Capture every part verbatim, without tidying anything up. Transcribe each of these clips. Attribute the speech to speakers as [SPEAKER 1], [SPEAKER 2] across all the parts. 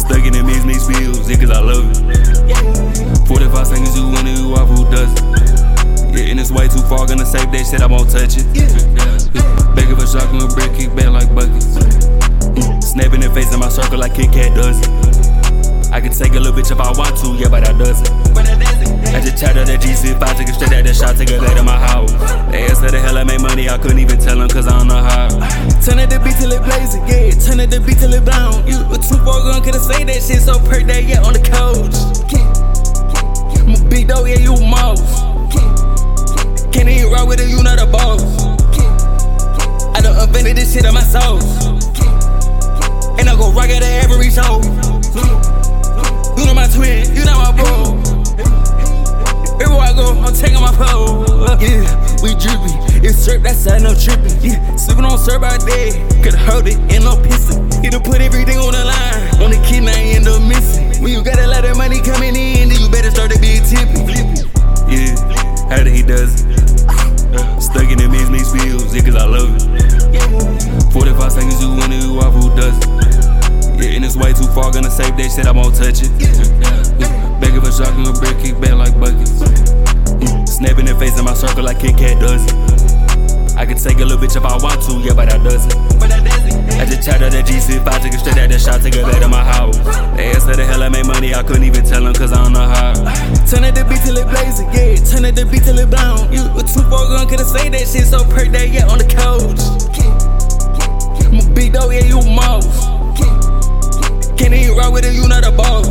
[SPEAKER 1] Stuck in the mix, mix feels, yeah, cause I love it. forty-five seconds, you wonder who off, who does it. Yeah, and it's way too far, gonna save that shit, I won't touch it. Begging for shotgun, a brick, kick back like buckets. Snapping the face in my circle like Kit Kat does it. I can take a little bitch if I want to, yeah, but I doesn't. I just chatted that G C five, take it straight out that shot, take it back to my house. They asked how the hell I made money, I couldn't even tell them, cause I don't know how.
[SPEAKER 2] Turn it the beat till it blazing, yeah, turn it the beat till it blown. You a two four gun, couldn't say that shit, so per day, yeah, on the coach. I'm a big dog, yeah, you a mouse. Can't even rock with it, you not a boss. I done invented this shit on my soul. And I go rock it at every show. You know my twin, you know my bro. Everywhere I go, I'm taking my pole. Yeah, we drippin'. It's syrup, that side, no trippin'. Yeah, sippin' on syrup out there. Could've heard it, and no pissin'. He done put everything on the line. On the kid, now I end up missing. When you got a lot of money coming in, then you better start to be tippin'.
[SPEAKER 1] Yeah, how did he does it? Stuck in the mix, mix feels, yeah, cause I love it. forty-five seconds, you wonder who off, who does it. Yeah, and it's way too far, gonna save that shit, I won't touch it. Begging for shotgun, a brick, kick back like buckets. Snapping the face in my circle like Kit Kat does it. I can take a little bitch if I want to, yeah, but I doesn't. I just chatted that G C five, take it straight out that shot, take it back to my house. They asked how the hell I made money, I couldn't even tell them, cause I don't know how.
[SPEAKER 2] Turn it the beat till it blazing, yeah, turn it the beat till it blown. You a two four gun, couldn't say that shit, so per day, yeah, on the coach. I'm a big dog, yeah, you a mouse. Can't even rock with it, you not a boss.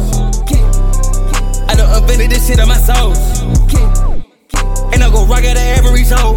[SPEAKER 2] I done invented this shit on my soul. And I go rock it at every show.